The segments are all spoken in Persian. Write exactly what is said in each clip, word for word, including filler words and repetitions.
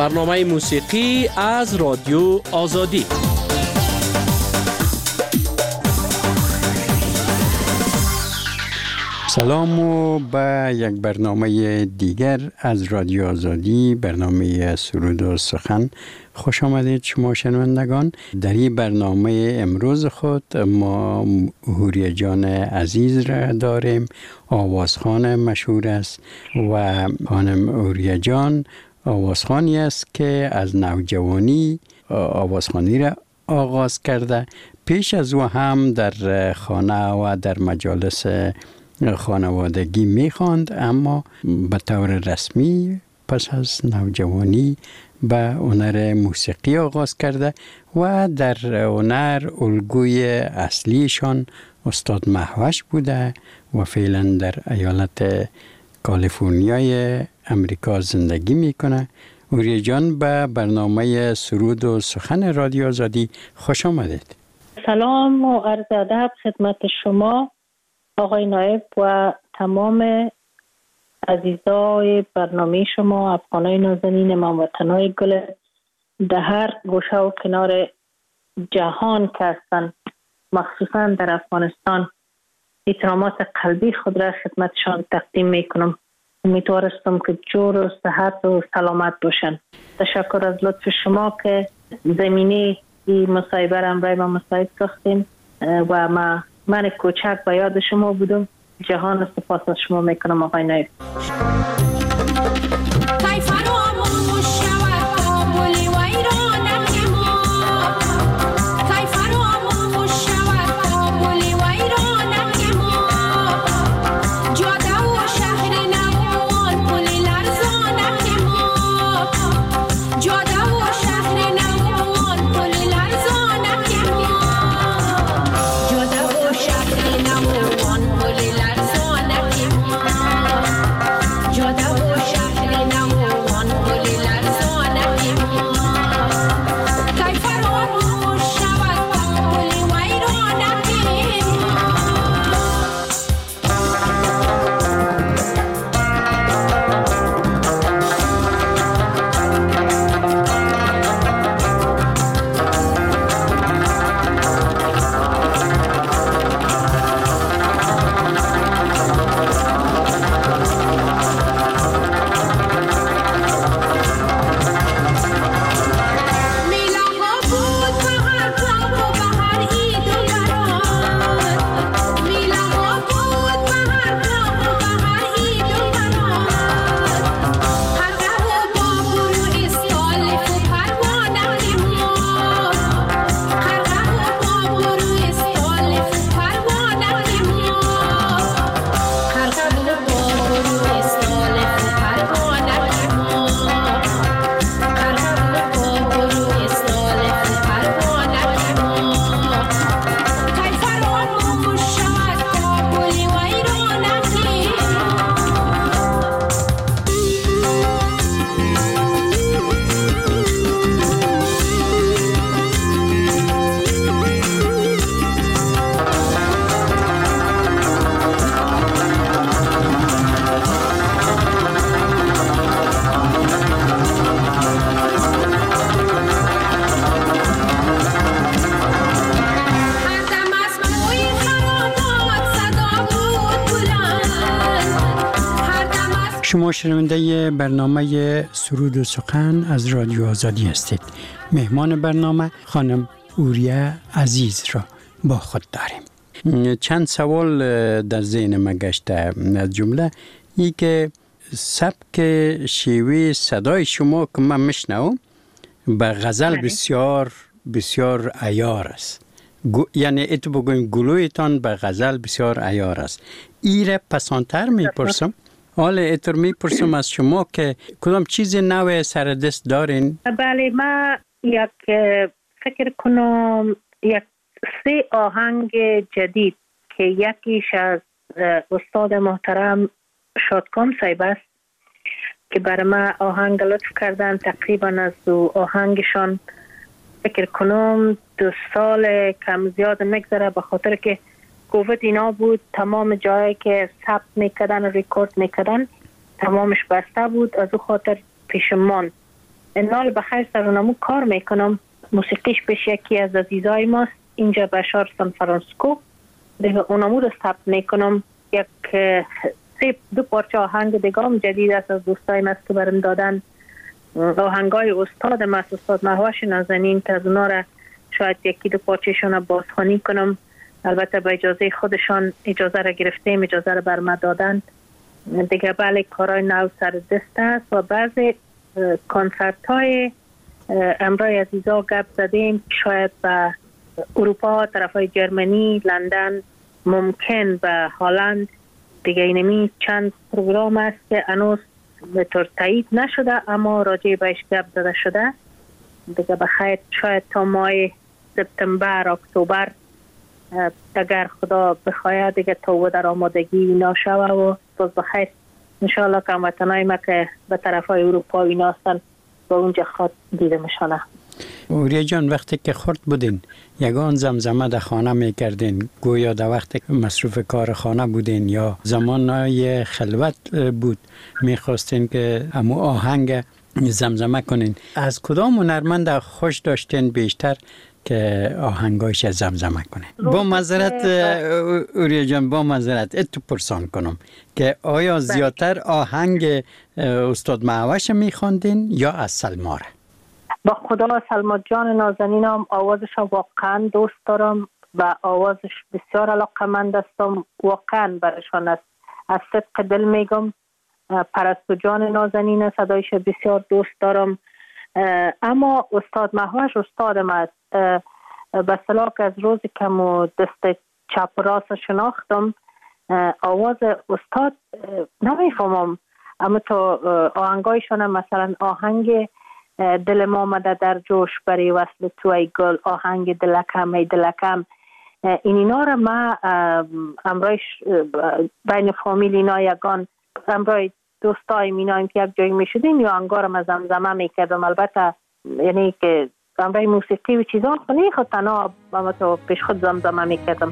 برنامه موسیقی از رادیو آزادی. سلام و به یک برنامه دیگر از رادیو آزادی، برنامه سرود و سخن خوش آمدید شما شنوندگان. در این برنامه امروز خود ما هوریه جان عزیز را داریم، آوازخوان مشهور است و خانم هوریه جان آوازخوانی است که از نوجوانی آوازخوانی را آغاز کرده. پیش از او هم در خانه و در مجالس خانوادگی میخواند، اما به طور رسمی پس از نوجوانی به هنر موسیقی آغاز کرده و در هنر الگوی اصلیشان استاد مهوش بوده و فعلا در ایالت کالیفرنیای امریکا زندگی میکنه. هوریه جان به برنامه سرود و سخن رادیو آزادی خوش آمدید. سلام و عرض ادب خدمت شما آقای نایب و تمام عزیزای برنامه شما، افغانای نازنین، هموطنای گل در هر گوشه و کنار جهان که هستن، مخصوصا در افغانستان. احترامات قلبی خود را خدمتشان تقدیم میکنم. امیدوارستم که جور و صحت و سلامت باشن. تشکر از لطف شما که زمینه این مصاحبه را برای ما مساعد ساختیم و ما من کوچک به یاد شما بودم. جهان سپاس از شما میکنم آقای نایب. شما شنونده برنامه سرود و سخن از رادیو آزادی هستید. مهمان برنامه خانم هوریه عزیز را با خود داریم. چند سوال در ذهن ما گشته. از جمله ای که سبک شیوه صدای شما که من میشنوم به غزل بسیار بسیار عیار است. یعنی اتو بگویم گلویتان به غزل بسیار عیار است. ایره پسانتر میپرسم. حالا اتر میپرسم از شما که کدام چیز نوع سر دست دارین؟ بله، من یک فکر کنم یک سه آهنگ جدید که یکیش از استاد محترم شادکام صاحب است که برای من آهنگ لطف کردن. تقریبا از دو آهنگشان فکر کنم دو سال کم زیاد نگذره، به خاطر که کووید اینا بود، تمام جایی که ثبت میکردن و ریکورد میکردن تمامش بسته بود، از او خاطر پیش ماند نال بخیر سرونمو کار میکنم. موسیقیش پیش یکی از عزیزای ماست اینجا بشار سان فرانسیسکو. دیگه اونمو رو ثبت میکنم. یک سه دو پارچه آهنگ دیگه هم جدید است از دوستای مست که برم دادن. آهنگای استاد مست استاد مهوش نازنین که از اونا را شاید یکی دو پارچهشون رو بازخوانی کنم. البته با اجازه خودشان اجازه را گرفتیم، اجازه را بر ما دادن. دیگه بله کارهای نو سر دست است و بعضی کنسرت های امرای عزیزا گپ زدیم شاید به اروپا، طرف های جرمنی، لندن، ممکن به هلند. دیگه اینمی چند پروگرام است که هنوز به طور تایید نشده اما راجع بهش گپ زده شده. دیگه بخیر شاید تا ماه سپتامبر اکتبر اگر خدا بخواهد دیگه تو در آمادگی اینا شوه و باز بخیر انشاءالله که هموطنای ما که به طرف های اروپا اینا هستن با اونجا خود دیده میشانه. اوریا جان وقتی که خورد بودین یگان زمزمه در خانه میکردین گویا در وقت مصروف کار خانه بودین یا زمانهای خلوت بود میخواستین که امو آهنگ زمزمه کنین، از کدام هنرمند خوش داشتین بیشتر که آهنگایش زمزمه کنه؟ با معذرت اوریا جان با معذرت اتو پرسان کنم که آیا زیادتر آهنگ استاد مهوش میخواندین یا از سلما؟ با خدا سلما جان نازنینم آوازش واقعا دوست دارم و آوازش بسیار علاقمند هستم، واقعا برشان است. از صدق دل میگم پرستو جان نازنین صدایش بسیار دوست دارم. اما استاد مهوش استادم است. به اصطلاح که از روزی که مو دست چپ راست شناختم آواز استاد نمیفهمم اما تو آهنگایشان مثلا آهنگ دل ما آمده در جوش برای وصل تو ای گل، آهنگ دلکم ای دلکم، این اینا را ما امرایش بین فامیل اینا یگان امرای دوستای مینایم که یک جایی می شدیم یا انگارم از زمزمه می کردم. البته یعنی که امرای موسیقی و چیزان خونی خود تنها اما تو پیش خود زمزمه می کردم.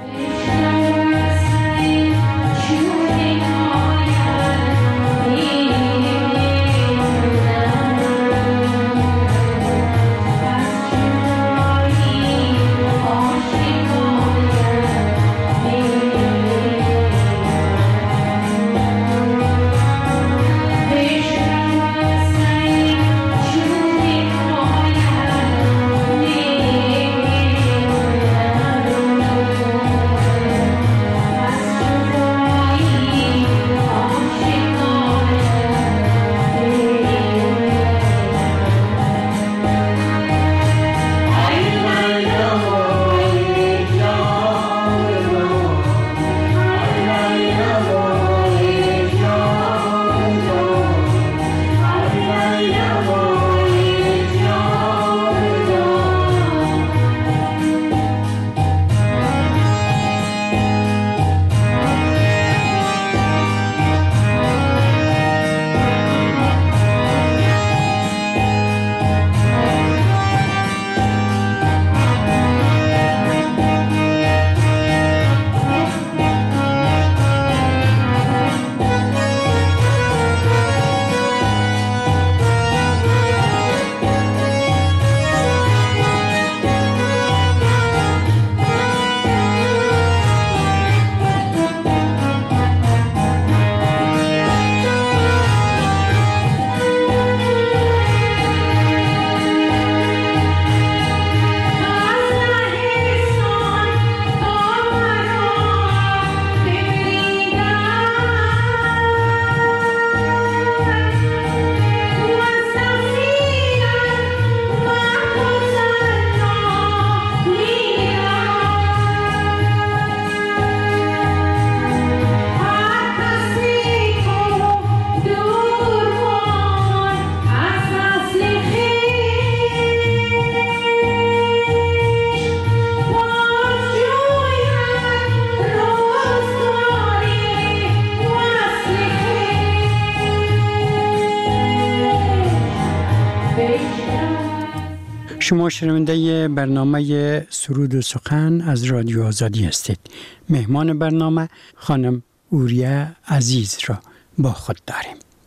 شما شنونده برنامه سرود و سخن از رادیو آزادی هستید. مهمان برنامه خانم اوریا عزیز را با خود داریم.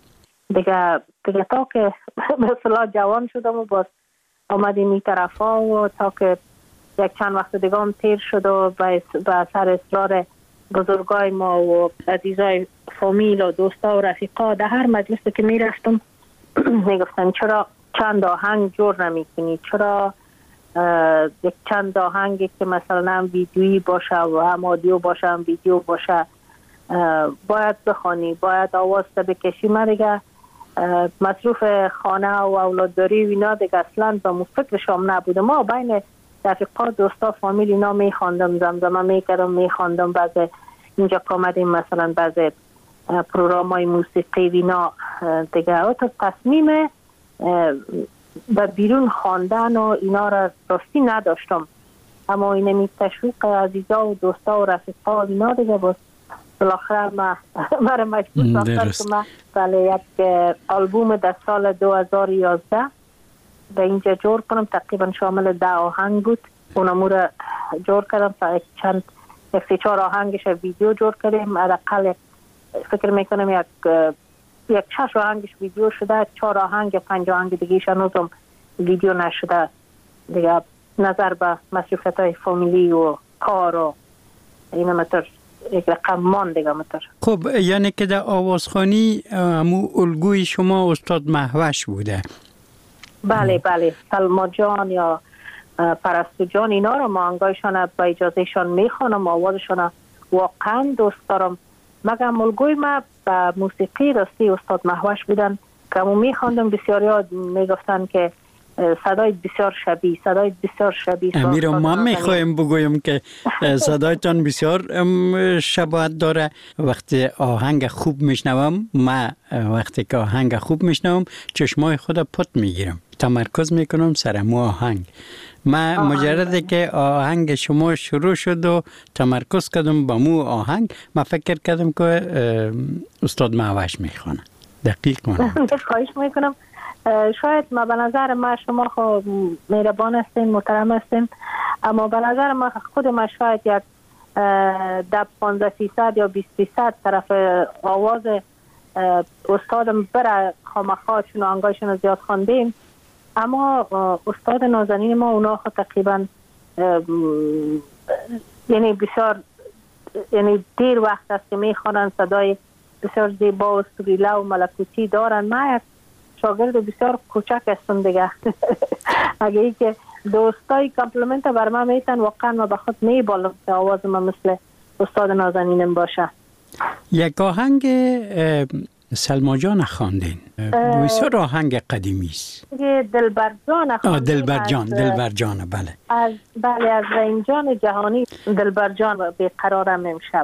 دیگه دیگه تا که مثلا جوان شدم و باز آمدیم این طرفا و تا که یک چند وقت دیگه هم تیر شد و به سر اصرار بزرگای ما و عزیزای فامیل و دوستا و رفیقا در هر مجلسی که می رفتم می گفتن چرا چند آهنگ جور نمی کنی، چرا یک چند آهنگی که مثلا ویدیویی باشه و هم آدیو باشه هم ویدیو باشه باید بخوانی، باید آواز بکشی. من دیگه مصروف خانه و اولادداری و اینا دیگه اصلا به فکرشام نبوده. ما بین رفیقا دوستا فامیل اینا می خواندم، زمزمه می کردم، می خواندم. بعض اینجا که آمدیم مثلا بعض پروگرام های موسیقی و اینا دیگه تا تصمیم به بیرون خواندن و اینا را راستی نداشتم، اما این می تشویق عزیزا و دوستا و رفیقا و اینا دیگه باز بالاخره ما مرا مجبور ساختن که من بله یک آلبوم در سال دو هزار و یازده به اینجا جور کنم. تقریبا شامل ده آهنگ بود. اونمو را جور کردم تا چند یک سه چهار آهنگش ویدیو جور کردیم. حداقل فکر میکنم یک یک شش آهنگش ویدیو شده، چهار آهنگ پنج آهنگ دیگه‌ش هنوزم ویدیو نشده. دیگه نظر به مصروفیت‌های فامیلی و کار و اینا متر یک رقم مان دیگه متر. خب یعنی که در آوازخوانی همو الگوی شما استاد مهوش بوده؟ بله بله، سلما جان یا پرستو جان اینا رو ما انگایشان با اجازهشان میخوانم، آوازشان واقعا دوست دارم. مگم الگوی ما به موسیقی راستی استاد مهوش بودن که همون میخواندم. بسیاری ها میگفتن که صدای بسیار شبیه، صدای بسیار شبیه. امیر ما میخوایم بگویم که صدایتان بسیار شباهت داره. وقتی آهنگ خوب میشنوم، ما وقتی که آهنگ خوب میشنوم چشمای خود پت میگیرم، تمرکز میکنم سر مو آهنگ. من مجرده که آهنگ شما شروع شد و تمرکز کردم با مو آهنگ، من فکر کردم که استاد مهوش میخوانه. دقیق کنم. خواهش میکنم. شاید ما به نظر ما شما خب مهربان هستین، محترم هستین، اما به نظر ما خود ما شاید یک ده پانزده فیصد یا بیست فیصد طرف آواز استادم بره خامخا چون آنگایشون زیاد خواندیم. اما استاد نازنین ما اونا خود تقریبا یعنی بسیار یعنی دیر وقت است که میخوانن، صدای بسیار زیبا و سریله و ملکوتی دارن. ما یک شاگرد بسیار کوچک هستم دیگه. اگه ای که دوستای کامپلیمنت بر من میتن واقعا ما به خود میبالم که آواز ما مثل استاد نازنینم باشه. یک آهنگ سلما جان خواندین، بسیار آهنگ قدیمی است. دلبر جان خواندین. دلبر جان، دلبر جان بله. از بله از رحیم جان جهانی دلبر جان بیقرارم امشب.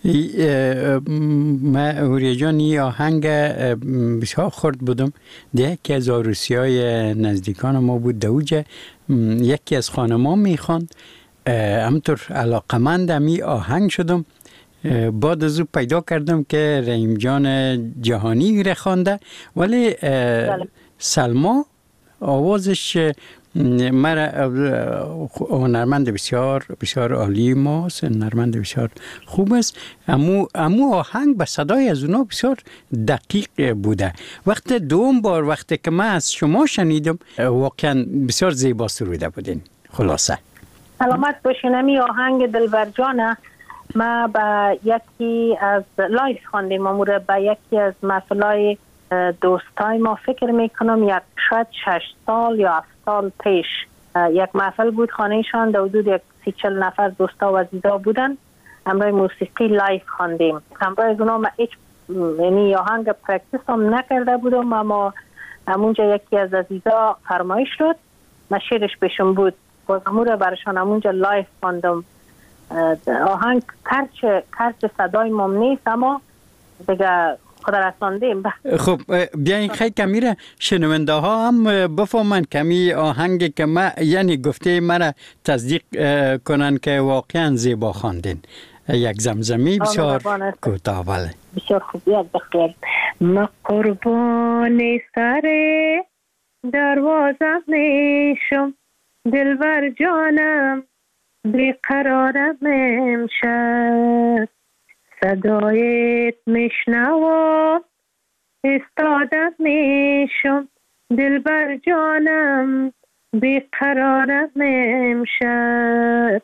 من اوری جان این آهنگ بسیار خورد بودم. یکی از عروسی های نزدیکان ما بود دوجه، یکی از خانمان میخواند، همطور علاقمند می آهنگ شدم. بعد از او پیدا کردم که رحیم جان جهانی را خوانده، ولی سلما آوازش مرا هنرمند بسیار بسیار عالی ماست، هنرمند بسیار خوب است. امو امو آهنگ به صدای از اونا بسیار دقیق بوده. وقت دوم بار وقتی که من از شما شنیدم واقعا بسیار زیبا سروده بودین. خلاصه سلامت باشین. می آهنگ دلبر جانه ما با یکی از لایف خواندیم، امور با یکی از محفلای دوستای ما فکر میکنم یک شاید شش سال یا هفت سال پیش یک محفل بود. خانهشان در حدود یک سی چل نفر دوستا و عزیزا بودن. همراه موسیقی لایف خواندیم. همراه از اونا ما هیچ یعنی آهنگ پرکتیس هم نکرده بودم، اما همونجا یکی از عزیزا فرمایش شد، ما شعرش بهشون بود، باز امور برشان همونجا لایف خواندم. آهنگ کرچ کرچ صدای مام نیست، اما دیگه خود رساندیم. خب بیاین خیلی کمی را شنونده ها هم بفهمن کمی آهنگ که ما یعنی گفته مرا تصدیق کنن که واقعا زیبا خواندین. یک زمزمی بسیار کوتاه. بله بسیار خوب. یاد بخیر. ما قربان سر دروازه میشم، دلبر جانم بیقرارم امشب، صدایت میشنوم استادت میشم دل بر جانم بیقرارم امشب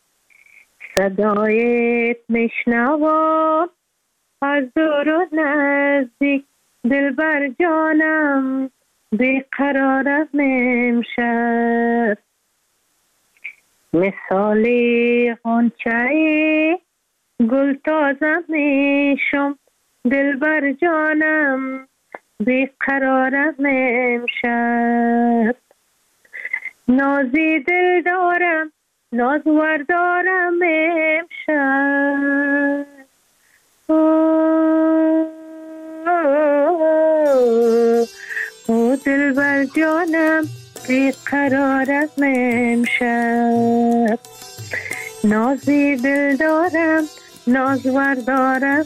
صدایت میشنوم از دور و نزدیک دل بر جانم بیقرارم امشب مثال غنچه گل تازه میشم دل بر جانم بیقرارم امشب نازی دل دارم نازور دارم امشب او دل بر جانم بیقرارم امشب نازی دل دارم نازور دارم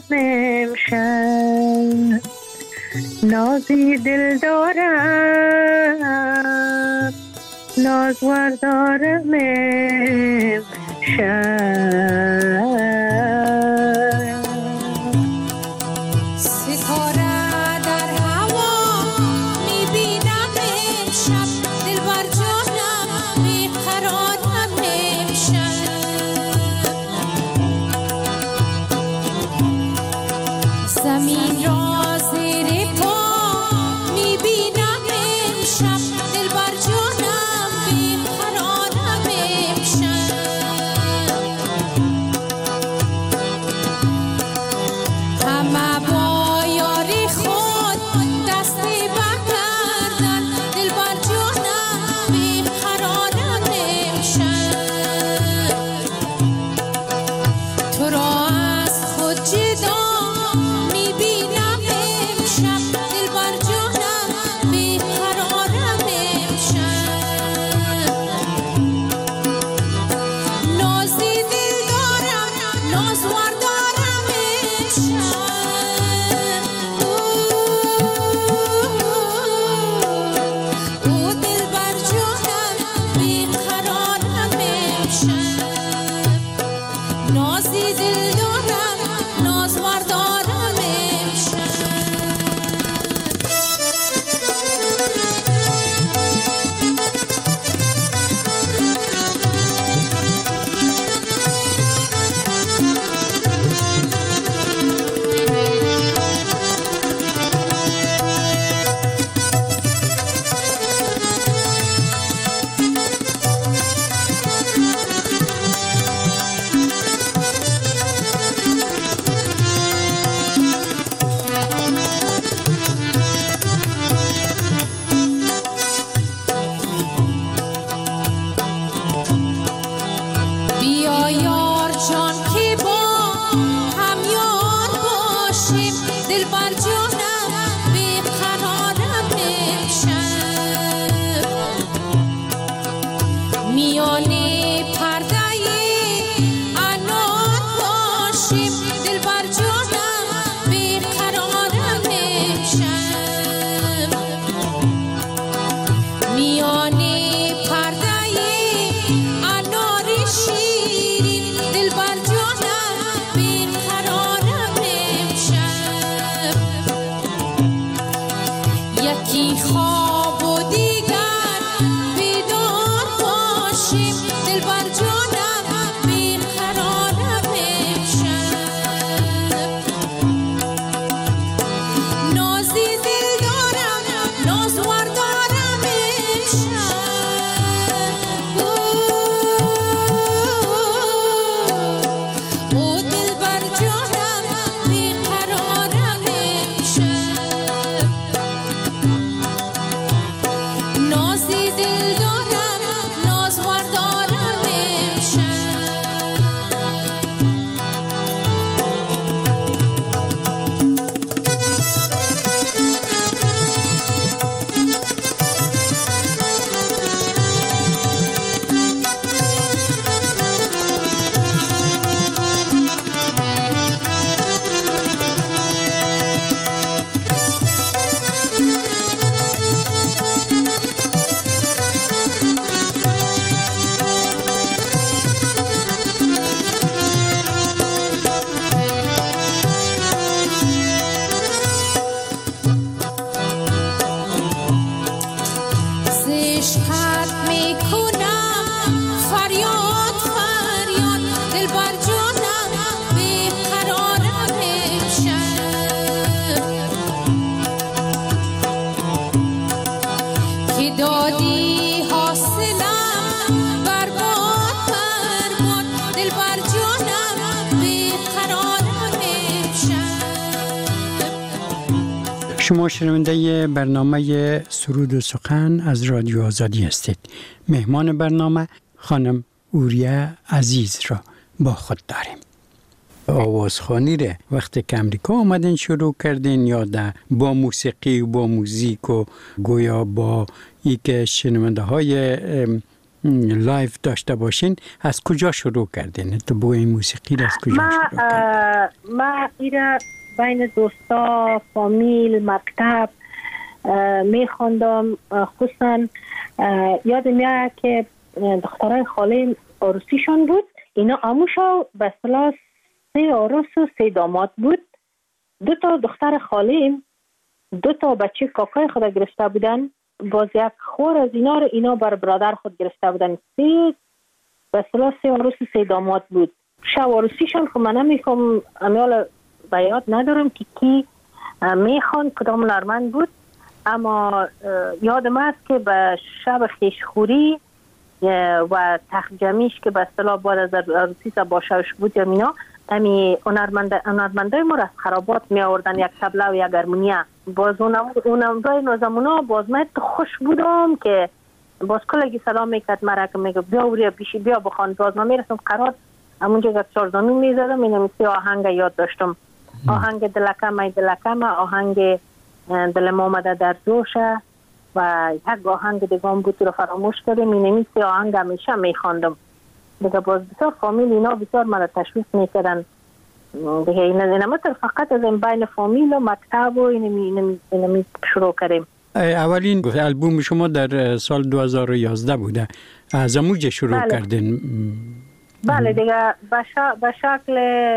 امشب نازی دل دارم نازور دارم امشب میانه پرده اناری شیرین دل بر جان شما شنونده برنامه سرود و سخن از رادیو آزادی هستید. مهمان برنامه خانم اوریه عزیز را با خود داریم. آوازخوانی را وقتی که امریکا آمدین شروع کردین یا ده با موسیقی و با موزیک و گویا با ای که شنونده های لایف داشته باشین از کجا شروع کردین؟ تو با این موسیقی را از کجا ما شروع کردین؟ ما ایره بین دوستا، فامیل، مکتب میخوندم. خصوصا یادم میاد که دخترای خاله عروسیشون بود، اینا آموشا به اصطلاح سه عروس و سه داماد بود. دو تا دختر خاله دو تا بچه کاکای خود گرفته بودن، باز یک خور از اینا رو اینا بر برادر خود گرفته بودن. سه به اصطلاح سه عروس و سه داماد بود. شب عروسیشون خب من نمیخوام امیال بیاد ندارم که کی میخوان کدام هنرمند بود، اما یادم است که به شب خیشخوری و تخت جمیش که به اصطلاح بعد از عروسی باشوش بود یا مینا امی هنرمندای ما را از خرابات می آوردن، یک تبله و یک هارمونیا. باز اونم رای نازمونا باز من خوش بودم که باز کلگی سلام میکرد مرا که میگه بیا وریا پیشی بیا بخوان. باز من میرسم قرار همونجا که چارزانو میزدم اینو میسی آهنگ یاد داشتم، آهنگ دلکم ای دلکم، آهنگ دلم آمده در جوشه و یک آهنگ دیگه هم بود رو فراموش کردم. اینو میسی آهنگ همیشه میخواندم دیگه. باز بسیار فامیل اینا بسیار مرا تشویق میکردن دیگه. اینا مثل فقط از این بین فامیل و مکتب و اینو می شروع کردیم. اولین البوم شما در سال دو هزار و یازده بوده، از اموجه شروع بله. کردین؟ بله دیگه به شکل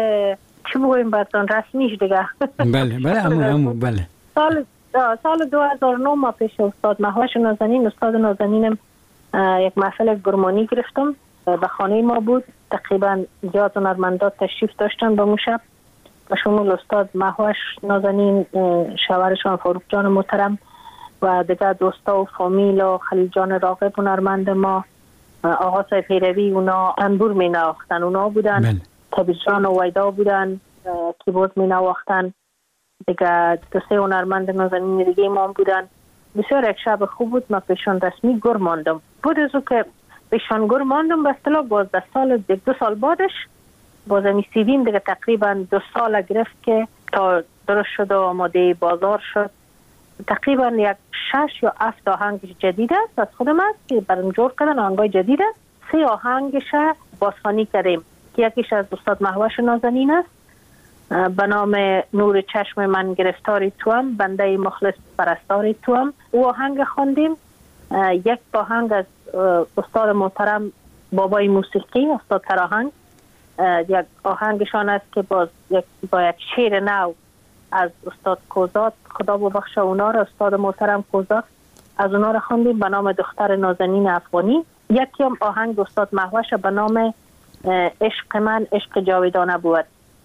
چی بگویم براتون رسمیش دیگه. بله بله امو امو بله. سال سال دو هزار و نه ما پیش استاد مهوش نازنین استاد نازنینم یک محفل گرمانی گرفتم، به خانه ما بود. تقریبا زیاد هنرمندا تشریف داشتن به شب و شمول استاد مهوش نازنین، شوهرشان فاروق جان محترم و دیگه دوستا و فامیل و خلیل جان راغب هنرمند ما، آقا صاحب پیروی اونا انبور می نواختن اونا بودن، تبیز جان و ویدا بودن کیبورد می نواختن دیگه. دو سه هنرمند نازنین دیگه ما بودن. بسیار یک شب خوب بود. ما پیشان رسمی گر ماندم. بود از او که پیشان گر ماندم به اصطلاح باز در سال دیگه دو سال بعدش باز می سیدیم دیگه تقریبا دو سال گرفت که تا درست شد و آماده بازار شد. تقریبا یک شش یا هفت آهنگ جدید است از خودم است که برام جور کردن آهنگای جدید است. سه آهنگش بازخوانی کردیم که یکیش از استاد مهوش نازنین است به نام نور چشم من گرفتاری توام، بنده مخلص پرستاری توام. او آهنگ خواندیم. یک آهنگ از استاد محترم بابای موسیقی استاد تراهنگ، یک آهنگشان است که باز یک با یک شعر نو از استاد کوزات، خدا ببخشه اونا را، استاد محترم کوزات، از اونا را خواندیم به نام دختر نازنین افغانی. یکی هم آهنگ استاد مهوش به نام عشق من عشق جاودانه بود.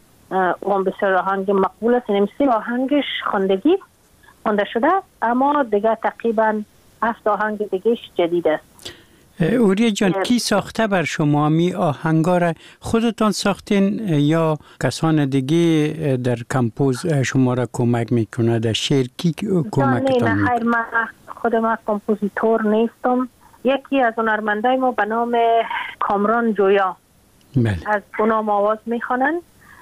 اون بسیار آهنگ مقبول است. نمیسی آهنگش خواندگی خونده شده اما دیگه تقریبا هفت آهنگ دیگهش جدید است. اوریه جان کی ساخته بر شما می آهنگا را؟ خودتان ساختین یا کسان دیگه در کمپوز شما را کمک میکنه؟ در شعر کی کمکتان میکنه؟ نه من خودم کمپوزیتور نیستم. یکی از هنرمندای ما به نام کامران جویا بله. از اونا آواز میخوانن.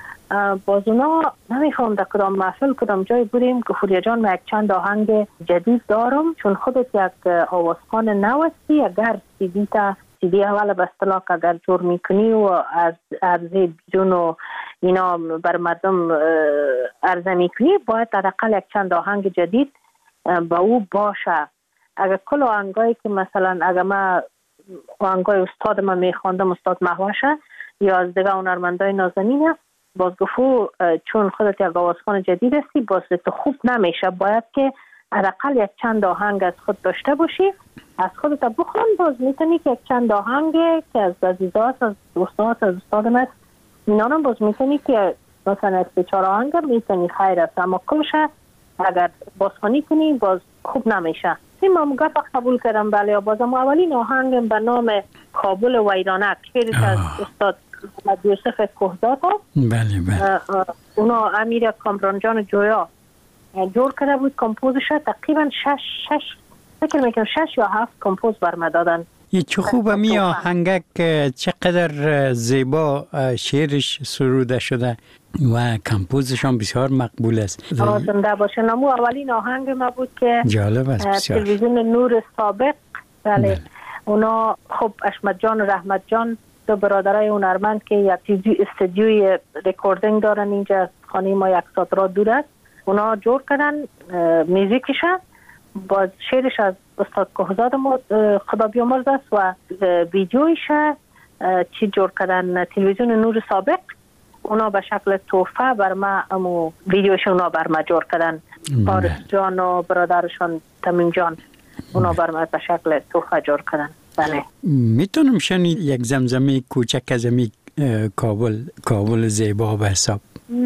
باز اونا نمیخوام در کدام محفل کدام جای بودیم که فوریا جان من یک چند آهنگ جدید دارم، چون خودت یک آوازخوان نو هستی. اگر سیدی تا سیدی اول به اصطلاح اگر جور میکنی و از عرضه بیرون و اینا بر مردم عرضه میکنی، باید حداقل یک چند آهنگ جدید با او باشه. اگر کل آهنگایی که مثلا اگر ما آهنگای استاد ما میخواندم استاد مهوشه یا از دیگه هنرمندای نازنینه، باز گفو چون خودت یک آوازخوان جدید هستی باز تو خوب نمیشه، باید که حداقل یک چند آهنگ از خود داشته باشی، از خودت بخون. باز میتونی که یک چند آهنگ که از عزیزات از دوستات از استاد ما اینا هم باز میتونی که مثلا از بیچاره آهنگ میتونی خیر است، اما کلش اگر بازخوانی کنی باز خوب نمیشه. این ما گپ قبول کردم. بله بازم اولین آهنگم به نام کابل ویرانک شعری از استاد محمد یوسف کوهزاد است. بله بله. اونا امیر کامرانجان جویا جور کرده بود. کمپوزش تقریبا شش شش فکر میکنم شش یا هفت کمپوز برم دادن. یه چه خوبه می آهنگک چقدر زیبا شعرش سروده شده و کمپوزش هم بسیار مقبول است. زنده باشه. نمو اولین آهنگ ما بود که جالب است بسیار. تلویزیون نور سابق. بله, بله. اونا خب اشمت جان و رحمت جان دو برادرای هنرمند که یک استودیوی رکوردینگ دارن اینجا خانه ما یک ساعت را دور است. اونا جور کردن موزیکش با شعرش از استاد کوهزاد خدا بیامرز است و ویدیویش چی جور کردن تلویزیون نور سابق. اونا به شکل تحفه بر ما امو ویدیوش اونا بر ما جور کردن. پارس جان و برادرشان تمیم جان اونا بر ما به شکل تحفه جور کردن. بله. میتونم شنید یک زمزمه کوچک از امی کابل کابل زیبا به حساب؟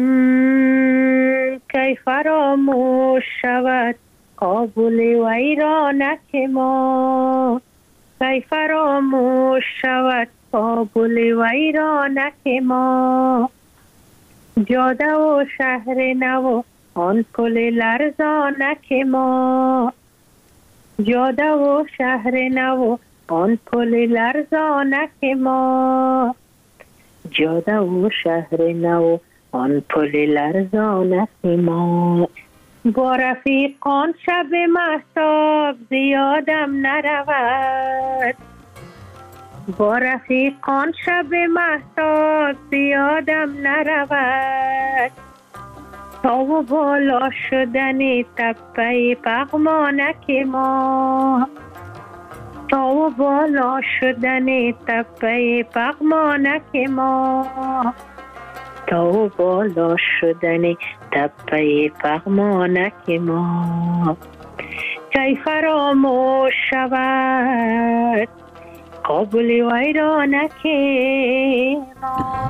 کی فراموش شود کابل ویرانک ما، کی فراموش شود کابل ویرانک ما، جاده و شهر نو آن پل لرزانک ما، جاده و شهر نو آن پل لرزانک ما، جاده و شهر نو آن پل لرزانک ما. با رفیقان شب مهتاب زیادم نرود، با رفیقان شب مهتاب زیادم نرود، تا و بالا شدن تپه پغمانک ما، تا و بالا شدن تپه پغمانک ما، تا و بالا شدن تپه پغمانک ما. کی فراموش شود کابل ویرانک ما.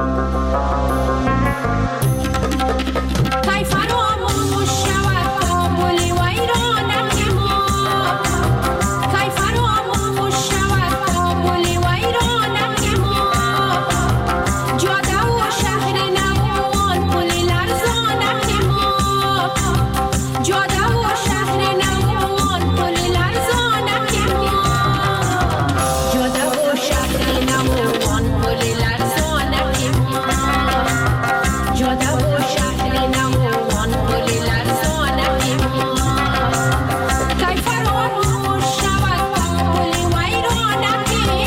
کی فراموش شود کابل ویرانک ما، کی فراموش شود کابل ویرانک ما، جاده و شهر نوان پل لرزانک ما، جاده و شهر نوان پل لرزانک ما، جاده و شهر نوان پل لرزانک ما، جاده و شهر نوان پل لرزانک ما. کی فراموش شود کابل ویرانک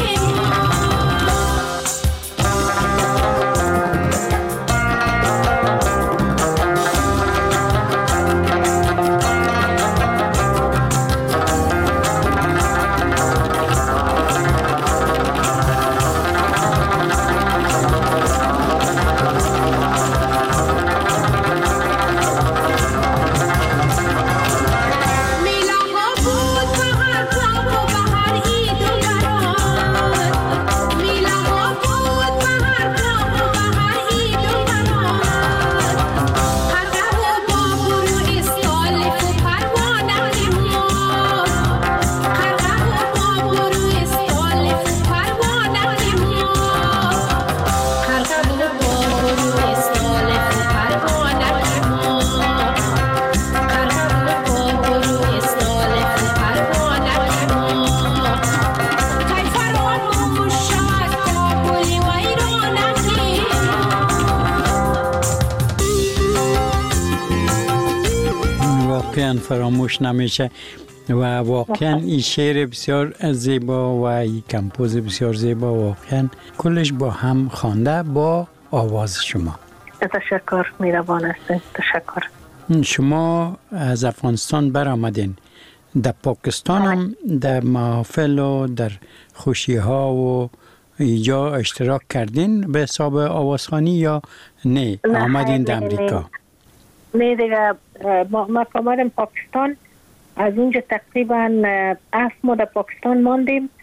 فراموش نمیشه و واقعا این شعر بسیار زیبا و این کمپوز بسیار زیبا واقعا کلش با هم خوانده با آواز شما. تشکر، میروان هستین. تشکر. شما از افغانستان برآمدین، در پاکستان هم در محافل و در خوشی ها و اینجا اشتراک کردین به حساب آوازخوانی یا نه آمدین در امریکا؟ نه دیگه، ما, ما آمدیم پاکستان. از اونجا تقریبا هفت ماه در پاکستان ماندیم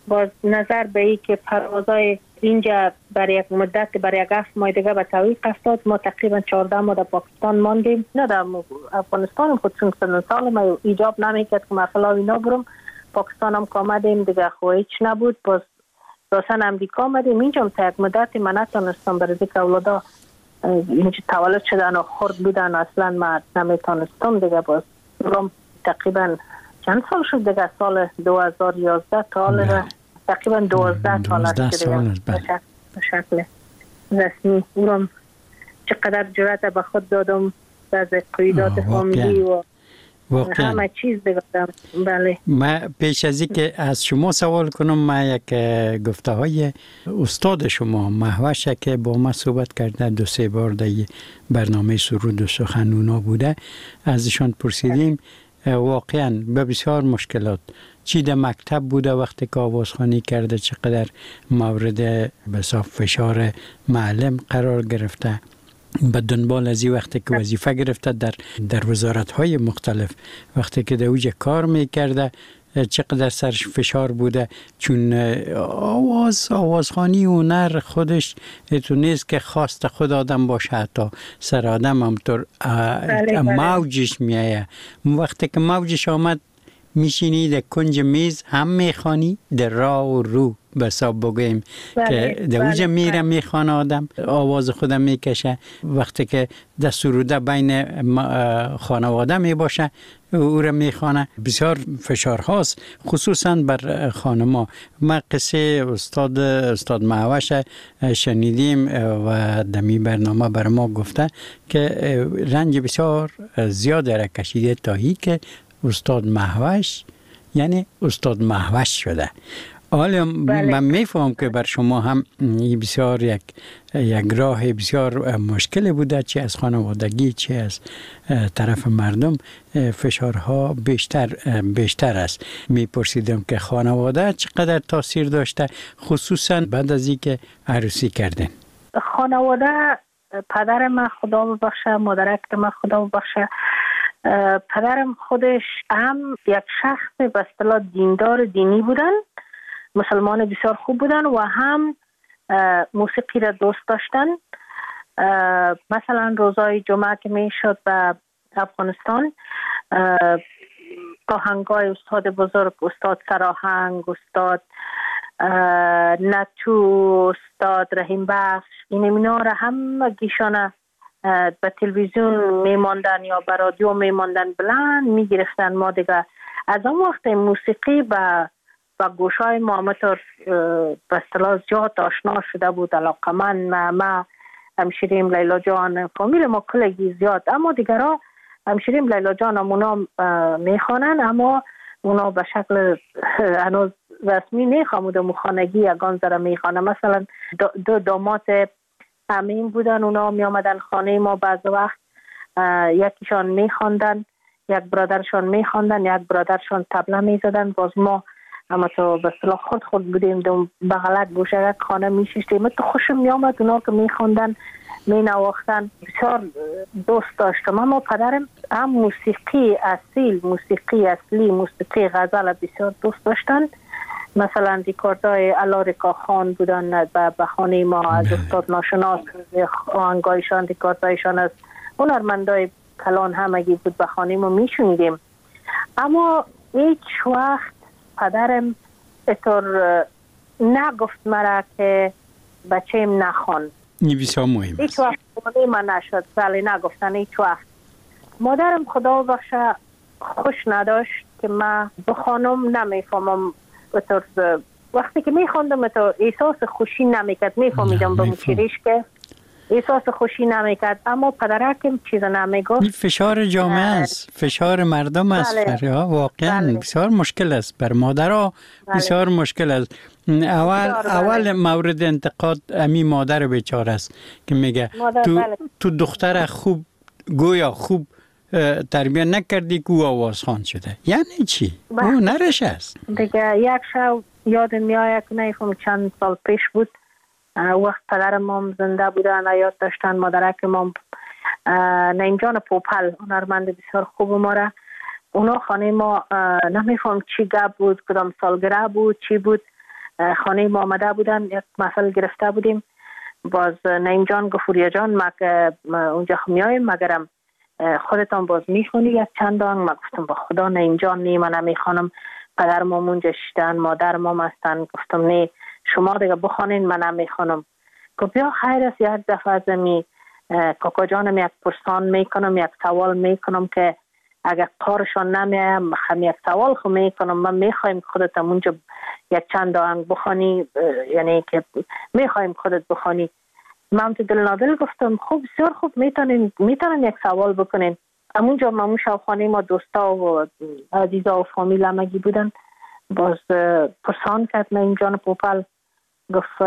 با نظر به این که پروازهای اینجا برای یک مدت برای یک هفت ماه دیگه به تعویق افتاد، ما تقریبا چهارده ماه در پاکستان ماندیم. نه در افغانستان خود چون سن سال ما ایجاب نمیکرد که مثلا اینا برم. پاکستان هم آمدیم دیگه خو هیچ نبود. باز راسن امریکا آمدیم. اینجا هم تا یک مدت من نتونستم برای دیگه اولادا اینجا تولد شدن و خورد بودن اصلا ما نمیتونستم دیگه. باز برم تقریبا چند سال شد دیگه، سال دو هزار و یازده تا حالا تقریبا دوازده سال است دیگه به شکل رسمی. اونم چقدر جرأت به خود دادم از قیادات فامیلی و واقعا همه چیز بگم. بله. ما پیش از این که از شما سوال کنم، ما یک گفته های استاد شما مهوش که با ما صحبت کرده دو سه بار در برنامه سرود و سخن اونا بوده، ازشان پرسیدیم واقعا به بسیار مشکلات چی در مکتب بوده وقتی که آوازخوانی کرده، چقدر مورد بسیار فشار معلم قرار گرفته، به دنبال از این وقتی که وظیفه گرفته در در وزارت‌های مختلف، وقتی که در اوج کار میکرده چقدر سرش فشار بوده، چون آواز آوازخوانی هنر خودش تو نیست که خواست خود آدم باشه، حتی سر آدم همطور موجش میایه. وقتی که موجش آمد میشینی در کنج میز هم میخوانی در راه و رو بساب بگویم که در اوج میره میخوان آدم آواز خودم میکشه. وقتی که در سروده بین خانواده میباشه او را میخوانه. بسیار فشار هاست خصوصا بر خانما. ما قصه استاد استاد مهوش شنیدیم و دمی برنامه بر ما گفته که رنج بسیار زیاد را کشیده تا هی که استاد مهوش یعنی استاد مهوش شده. حالا من میفهم که بر شما هم بسیار یک یک راه بسیار مشکل بوده، چه از خانوادگی چه از طرف مردم فشارها بیشتر بیشتر است. میپرسیدم که خانواده چقدر تاثیر داشته، خصوصا بعد از اینکه عروسی کردین؟ خانواده، پدر من خدا ببخشه، مادرک من خدا ببخشه، پدرم خودش هم یک شخص به اصطلاح دیندار دینی بودن، مسلمان بسیار خوب بودن و هم موسیقی را دوست داشتن. مثلا روزای جمعه که می شد به افغانستان، آهنگای استاد بزرگ، استاد سراهنگ، استاد نتو، استاد رحیم بخش، این اینا را هم گیشانه به تلویزیون میماندن یا به رادیو میماندن بلند میگرفتن. ما دیگه از اون وقت موسیقی به و گوشای ما همطور به اصطلاح زیاد آشنا شده بود. علاقه من ما, ما همشیریم لیلا جان، فامیل ما کلگی زیاد، اما دیگر ها همشیریم لیلا جان هم اونا میخوانن، اما اونا به شکل هنوز رسمی میخوامود مخانگی یگان ذره میخوانن. مثلا دو داماد امین بودن، اونا می آمدن خانه ما بعض وقت، یکیشان میخواندن، یک برادرشان میخواندن، یک برادرشان طبله میزدن. باز ما اما تو به اصطلاح خود خود بودیم دو بغلک گوشه یک خانه میشیشتیم. تو خوشم میامد اونا که میخواندن مینواختن، بسیار دوست داشتم. اما پدرم هم موسیقی اصیل، موسیقی اصلی، موسیقی غزل بسیار دوست داشتن. مثلا ریکاردای علارکا خان بودن به خانه ما، از استاد ناشناس آهنگایشان، ریکاردایشان از هنرمندای کلان همگی بود، به خانه ما میشوندیم. اما هیچ وقت پدرم اطور نگفت مرا که بچه‌م نخوان. این بسیار مهم است. هیچ وقت خانه من نشد، بله نگفتن هیچ وقت. مادرم خدا بخشه خوش نداشت که من بخوانم، نمیفهمم اطور وقتی که میخوندم تو احساس خوشی نمیکرد، میفهمیدم به مچریش که احساس خوشی نمیکرد، اما پدرکم چیز نمیگفت. فشار جامعه است، فشار مردم است. بله. واقعا بله. بسیار مشکل است بر مادرها، بسیار بله. مشکل است. اول بله. اول مورد انتقاد امی مادر بیچاره است که میگه تو بله. تو دختر خوب گویا خوب تربیت نکردی که او آوازخوان شده. یعنی چی؟ بله. او نرش است دیگه. یک شب یادم میآید که نیفهم چند سال پیش بود، وقت پدرم هم زنده بودن، حیات داشتن، مادرکم هم نینجان پوپل هنرمند بسیار خوب ما را، اونا خانه ما نمیفهم چی گپ بود، کدام سالگرد بود چی بود، خانه ما آمده بودن، یک محفل گرفته بودیم. باز نعیم جان گفت وریا جان ما که اونجا میایم مگرم خودتان باز میخونی یک چند آهنگ. ما گفتم با خدا نعیم جان نی من نمیخوانم، پدر ما اونجا شدن، مادر ما هستن. گفتم نه شما دیگه بخوانین من نمیخوانم. گفت بیا خیر است یک دفعه از می کاکا جانم یک پرسان میکنم، یک سوال میکنم که اگر کارشان نمیایم هم یک سوال خو میکنم. من میخوایم خودت اونجا یک چند آهنگ بخوانی، یعنی که میخوایم خودت بخوانی. من تو دل نادل گفتم خوب بسیار خوب میتونین میتونن یک سوال بکنین. همونجا مامون شاوخانه ما دوستا و عزیزا و فامیل همگی بودن. باز پرسان کرد نعیم جان پوپل، گفت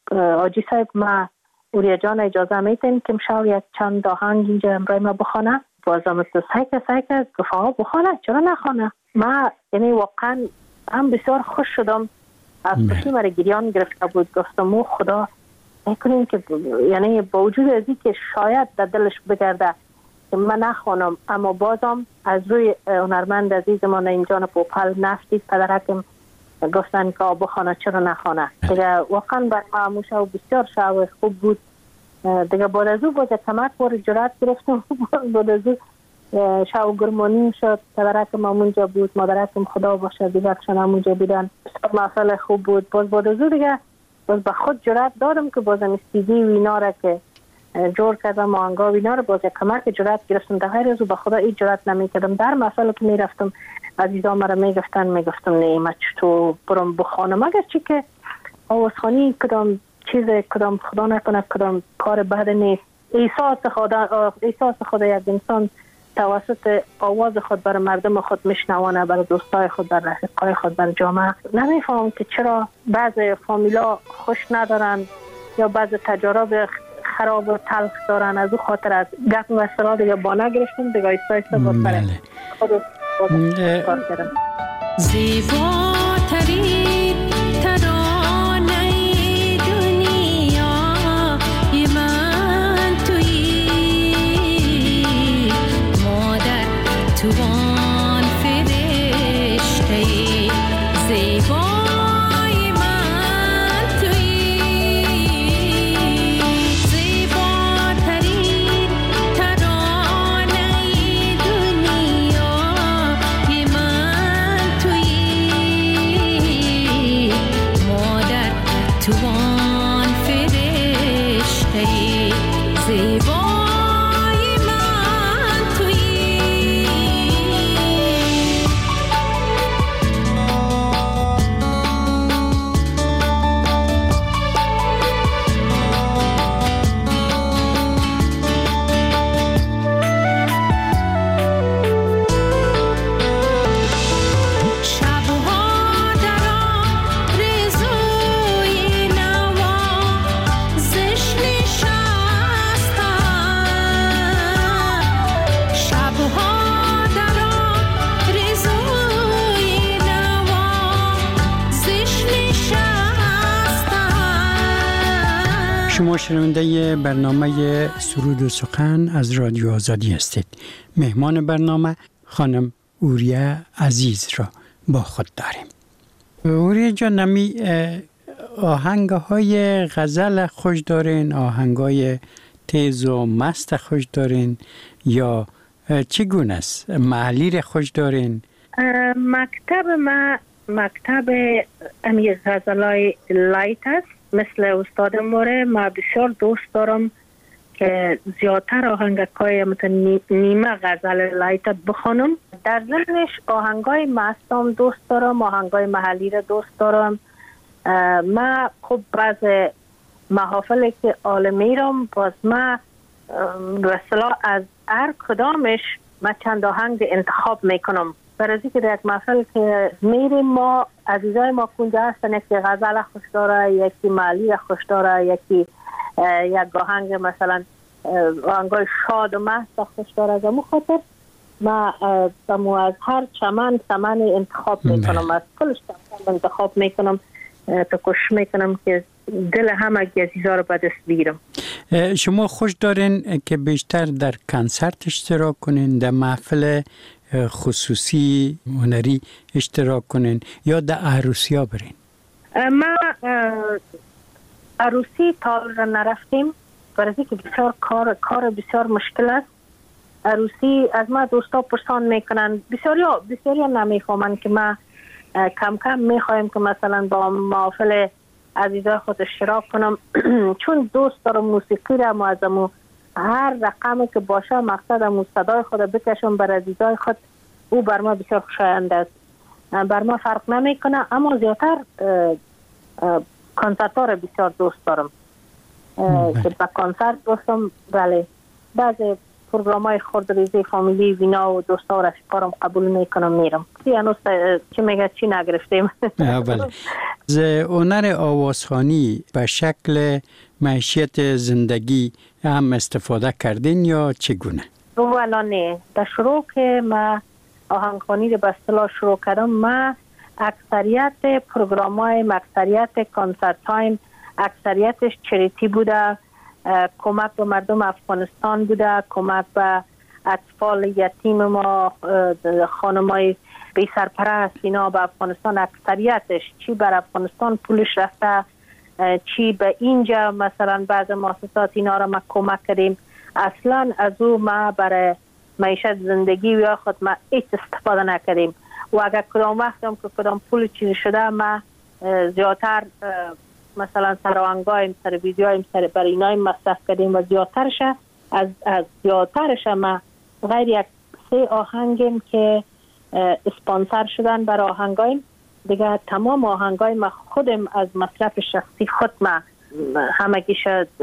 آجی صاحب ما وریا جان اجازه میتین که امشب یک چند آهنگ اینجا امرای ما بخونه؟ بازم تو سایکه سایکه گفت آقا بخونه، چرا نخونه؟ ما یعنی واقعا هم بسیار خوش شدم. از کسی مرا گریان گرفته بود. گفتم او خدا میکنیم که یعنی با وجود از این که شاید در دلش بگرده که من نخوانم، اما بازم از روی هنرمند عزیز ما نعیم جان پوپل نفتید پدرکم گفتن که بخونه چرا نخونه. دیگه واقعا بر ما موشا بسیار شعور خوب بود. دیگه بعد از او باز کمک بار جرات گرفتم. بعد از او شعور گرمانی شد. پدرکم همونجا بود، مادرکم خدا باشه دیگه کشن همونجا بودن. محفل خوب بود. باز بعد از او دیگه باز به خود جرات دادم که بازم استیدی و اینا را که جور کردم، آهنگا و اینا را باز کمک جرات گرفتم. در غیر از او به خدا این جرات نمی کردم. در محفل که می رفتم عزیزا مرا می گفتن می گفتم نه من چطور برم بخوانم، اگر چی که آوازخوانی کدام چیز کدام خدا نکنه کدام کار بد نیست. احساس خدا احساس خدا یک انسان توسط آواز خود بر مردم خود میشنوانه، بر دوستای خود، بر رفیقای خود، بر جامعه. نمیفهم که چرا بعضی فامیلا خوش ندارن یا بعضی تجارب خراب و تلخ دارن. از او خاطر از گپ و سرا دیگه بانه گرفتم دیگه ایستا ایستا با سره خود کار کردم. زیباترین ترانه دنیا ی من تویی، مادر تو آن فرشته زیبای من تویی. زیباترین ترانه دنیا ی من تویی، مادر تو آن فرشته زیبای من تویی. شبها در آرزوی نوا زش نشستم. شبها در آرزوی نوا زش نشستم. شما شنونده برنامه سرود و سخن از رادیو آزادی هستید. مهمان برنامه خانم وریا عزیز را با خود داریم. وریا جان، نمی آهنگ های غزل خوش دارین، آهنگ های تیز و مست خوش دارین یا چگونه است؟ محلی را خوش دارین؟ مکتب ما مکتب امیر غزلای لایت است. مثل استاد موره ما بسیار دوست دارم که زیادتر آهنگای مثل نیمه غزل لایت بخونم. در ضمنش آهنگای مستم دوست دارم، آهنگای محلی را دوست دارم. ما خب بعض محافلی که عالمی رم باز ما به اصطلاح از هر کدامش ما چند آهنگ انتخاب میکنم. برای که در یک محفل که میریم ما عزیزای ما کنجا هستن، یکی غزل خوش داره، یکی محلی خوش داره، یکی یک آهنگ مثلا آهنگای شاد و مست خوش داره. از امو خاطر ما از هر چمن چمن انتخاب میکنم، از کلش چمن انتخاب میکنم تا کوشش میکنم که دل همه عزیزا رو به دست بگیرم. شما خوش دارین که بیشتر در کنسرت اشتراک کنین، در محفل خصوصی هنری اشتراک کنین یا در عروسی ها برین؟ ما عروسی تا را نرفتیم برای که بسیار کار کار بسیار مشکل است. عروسی از ما دوستا پرسان میکنن، بسیاری بسیاری هم نمیفهمن که ما کم کم میخوایم که مثلا با محافل عزیزای خود اشتراک کنم چون دوست دارم موسیقی را معظمو هر رقمی که باشه مقصدم صدای خود بکشم بر عزیزای خود، او بر ما بسیار خوشایند است، بر ما فرق نمیکنه. اما زیادتر کنسرت ها را بسیار دوست دارم که با کنسرت دوستم. بله بعضی پروگرام های خردریزی فامیلی وینا و دوستا و رفیقارم قبول میکنم میرم. هنوز چی میگه چی نگرفتیم. بله. از هنر آوازخوانی به شکل معیشت زندگی هم استفاده کردین یا چگونه؟ والا نه، در شروع که ما آهنگخوانی رو به اصطلاح شروع کردم، ما اکثریت پروگرام های اکثریت کنسرت های اکثریتش چریتی بوده، کمک به مردم افغانستان بوده، کمک به اطفال یتیم ما، خانمای بی سرپرست اینا به افغانستان اکثریتش چی بر افغانستان پولش رفته، چی به اینجا مثلا بعض مؤسسات اینا را ما کمک کردیم. اصلا از او ما برای معیشت زندگی و خود ما هیچ استفاده نکردیم و اگر کدام وقت هم که کدام پول چیزی شده ما زیادتر مثلا سر آهنگایم سر ویدیوهایم سر برای اینایم مصرف کردیم و زیادترش از از زیادترش ما غیر یک سه آهنگیم که اسپانسر شدن برای آهنگایم دیگه. تمام آهنگای ما خودم از مصرف شخصی خود ما همگیش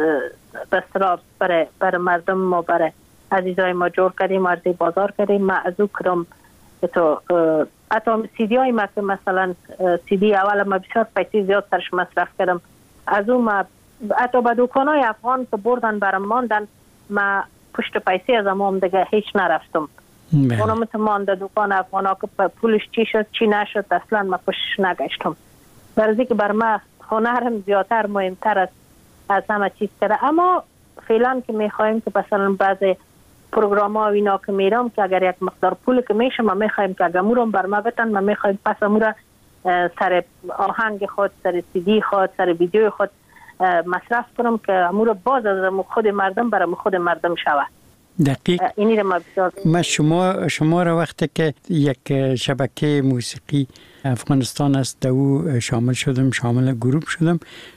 به اصطلاح برای برای مردم ما برای عزیزای ما جور کردیم، عرضه بازار کردیم. ما از او کدام تو حتی سی دی های ما که مثلا سی دی اول ما بسیار پیسی زیاد سرش مصرف کردم، از او ما حتی به دوکانای افغان که بردن برام ماندن ما پشت پیسی از امام دیگه هیچ نرفتم. اونم تو مانده دوکان افغان ها که پولش چی شد چی نشد اصلا ما پشتش نگشتم. برای که بر ما هنرم زیادتر مهمتر است از همه چیز کرده. اما فعلا که میخوایم که مثلا بعضی پروگرام ها و اینا که میرم که اگر یک مقدار پول که میشه ما میخوایم که اگر مورم بر ما بتن ما میخوایم پس امورا سر آهنگ خود سر سی دی خود سر ویدیو خود مصرف کنم که امورا باز از خود مردم برای خود مردم شود. دقیق. اینی رو ما بسیار ما شما شما را وقتی که یک شبکه موسیقی افغانستان است در او شامل شدم، شامل گروه شدم،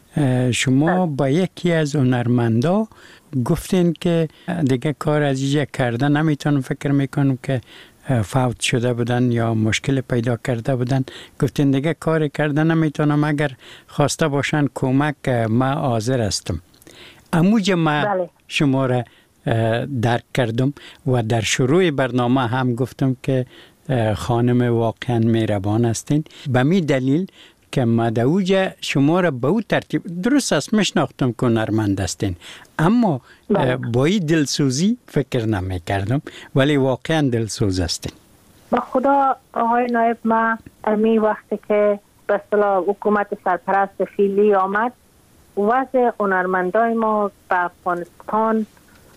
شما با یکی از هنرمندا گفتین که دیگه کار از اینجا کرده نمیتونم، فکر میکنم که فوت شده بودن یا مشکل پیدا کرده بودن، گفتین دیگه کار کرده نمیتونم، اگر خواسته باشن کمک ما حاضر هستم. اموجه ما بله. شما را درک کردم و در شروع برنامه هم گفتم که خانم واقعا مهربان هستین. به می دلیل که مدعوجه شما را به او ترتیب درست است میشناختم که هنرمند هستین، اما با این دلسوزی فکر نمی کردم، ولی واقعا دلسوز هستین. با خدا آقای نایب، ما امی وقتی که به اصطلاح حکومت سرپرست فعلی آمد وضع هنرمندای ما به افغانستان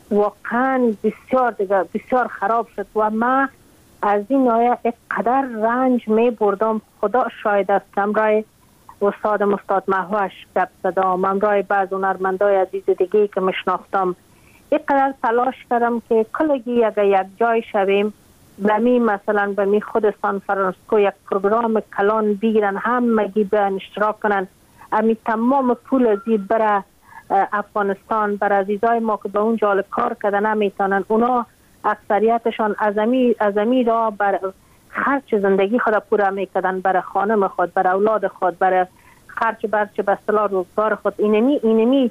واقعا بسیار دیگه بسیار خراب شد و ما از این آیه اقدر رنج می بردم. خدا شاید است که امرای استاد مستاد محوش گپ زدم، امرای بعض هنرمندای عزیز دیگه که مشناختم، اقدر تلاش کردم که کلگی اگر یک جای شویم بمی مثلا بمی خود سان فرانسیسکو یک پروگرام کلان بگیرن همگی به اشتراک کنن، امی تمام پول ازی برای افغانستان بر عزیزای ما که به اون جال کار کردن نمیتونن، اونا اکثریتشان ازمی ازمی را بر خرچ زندگی خود پورا میکردن، برای خانم خود، برای اولاد خود، برای خرچ برچ به اصطلاح روزگار خود. اینمی اینمی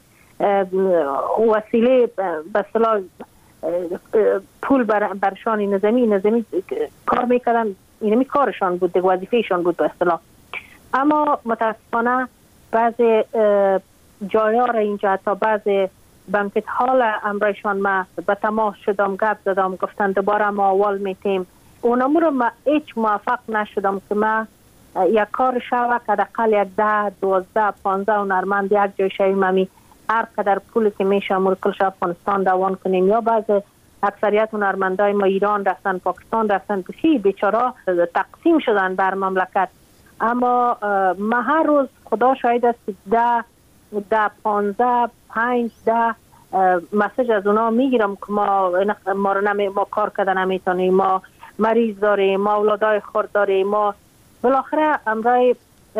وسیله به اصطلاح پول بر برشان نظامی نظامی کار میکردن، اینمی کارشان بود، وظیفهشان بود به اصطلاح. اما متاسفانه بعضی جایا را اینجا تا بعضی بانکت حال امرایشان ما به تماس شدم، گپ زدم، گفتن دوباره ما اول میتیم. اونمو رو ما هیچ موفق نشدم که ما یک کار شوه که دقل یک ده دوازده پانزده هنرمند یک جای شویم، همی هر قدر پولی که میشه امورکلش افغانستان دوان کنیم. یا بعض اکثریت هنرمندای ما ایران رفتن، پاکستان رفتن، کسی بیچاره تقسیم شدن بر مملکت. اما ما هر روز خدا شاید است که ده ده پانزده پنج ده مسیج از اونا میگیرم که ما ما رو نمی ما کار کردن نمیتونیم، ما مریض داریم، ما اولادای خرد داریم. ما بالاخره امرای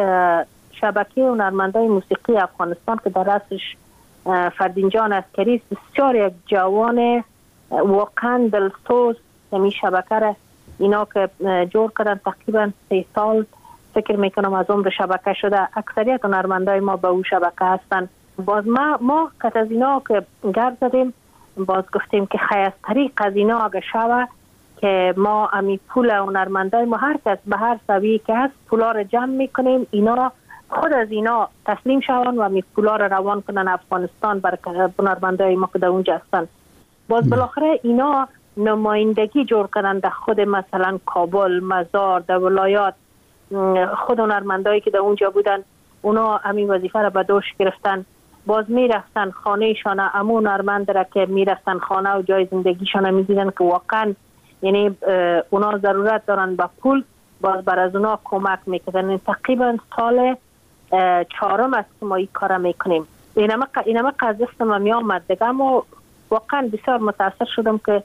شبکه هنرمندای موسیقی افغانستان که در رأسش فردین جان عسکری بسیار یک جوان واقعا دلسوز می شبکه را اینا که جور کردن تقریبا سه سال فکر میکنم از عمر شبکه شده. اکثریت هنرمندای ما به او شبکه هستن. باز ما ما که از اینا که گرد زدیم باز گفتیم که خیستری از اینا اگه شوه که ما امی پول هنرمندای ما هر کس به هر سویه که هست پولا رو جمع میکنیم، اینا خود از اینا تسلیم شوند و امی پولا رو روان کنن افغانستان بر هنرمندای ما که در اونجا هستن. باز بالاخره اینا نمایندگی جور کردن در خود مثلا کابل، مزار، در ولایات. خود هنرمندایی که در اونجا بودن اونا همین وظیفه را به دوش گرفتن. باز میرفتن خانه شانه امون هنرمند را که میرفتن خانه و جای زندگیشان میدیدن که واقعا یعنی اونا ضرورت دارن به پول. باز بر از اونا کمک میکنن. تقریبا سال چهارم است که ما این کار میکنیم. اینما اینما قضیه ما می آمد دیگه، اما واقعا بسیار متاثر شدم که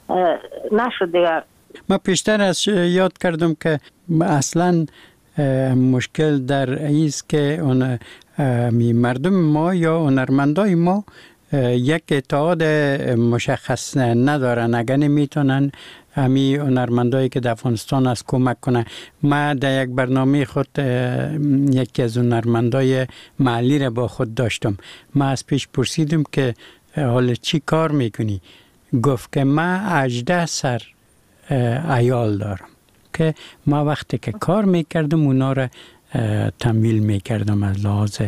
نشد دیگه. ما پیشتر از یاد کردم که اصلا مشکل در ایست که اون مردم ما یا هنرمندای ما یک اتحاد مشخص ندارن. اگر نمیتونن همی هنرمندایی که در افغانستان از کمک کنن. ما در یک برنامه خود یکی از هنرمندای محلی را با خود داشتم. ما از پیش پرسیدم که حالا چی کار میکنی؟ گفت که ما هجده سر عیال دارم که ما وقتی که کار میکردم اونا را تمویل میکردم از لحاظ